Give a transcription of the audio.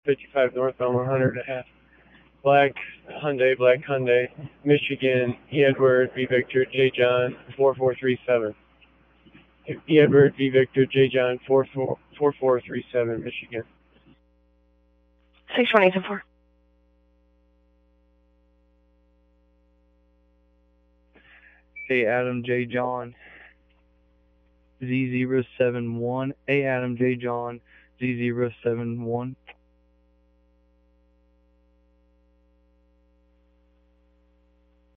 55 northbound 100.5. Black Hyundai, Michigan, E. Edward V. Victor, J. John 4437. E. Edward V. Victor, J. John 4437, Michigan. 620-4. A. Adam J. John Z071. A. Adam J. John Z071.